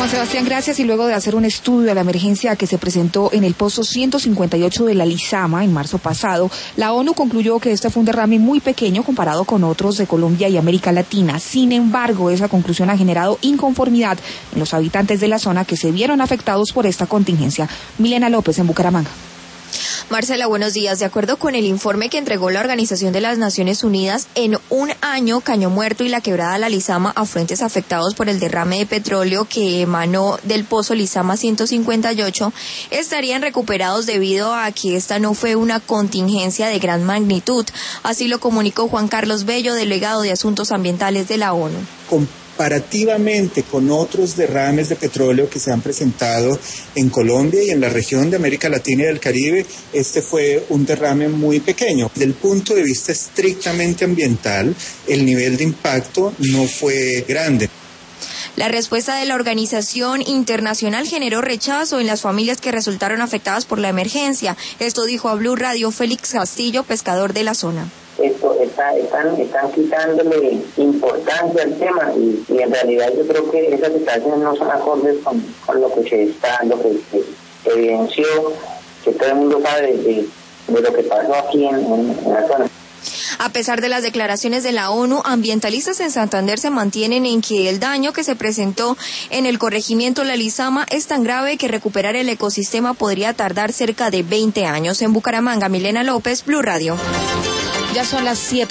Juan Sebastián, gracias. Y luego de hacer un estudio de la emergencia que se presentó en el pozo 158 de la Lizama en marzo pasado, la ONU concluyó que este fue un derrame muy pequeño comparado con otros de Colombia y América Latina. Sin embargo, esa conclusión ha generado inconformidad en los habitantes de la zona que se vieron afectados por esta contingencia. Milena López, en Bucaramanga. Marcela, buenos días. De acuerdo con el informe que entregó la Organización de las Naciones Unidas, en un año Caño Muerto y la quebrada La Lizama, afluentes afectados por el derrame de petróleo que emanó del pozo Lizama 158, estarían recuperados debido a que esta no fue una contingencia de gran magnitud. Así lo comunicó Juan Carlos Bello, delegado de Asuntos Ambientales de la ONU. Comparativamente con otros derrames de petróleo que se han presentado en Colombia y en la región de América Latina y del Caribe, este fue un derrame muy pequeño. Desde el punto de vista estrictamente ambiental, el nivel de impacto no fue grande. La respuesta de la organización internacional generó rechazo en las familias que resultaron afectadas por la emergencia. Esto dijo a Blue Radio Félix Castillo, pescador de la zona. Están quitándole importancia al tema y en realidad yo creo que esas declaraciones no son acordes con lo que se evidenció, que todo el mundo sabe de lo que pasó aquí en la zona. A pesar de las declaraciones de la ONU, ambientalistas en Santander se mantienen en que el daño que se presentó en el corregimiento La Lizama es tan grave que recuperar el ecosistema podría tardar cerca de 20 años. En Bucaramanga, Milena López, Blue Radio. Ya son las 7.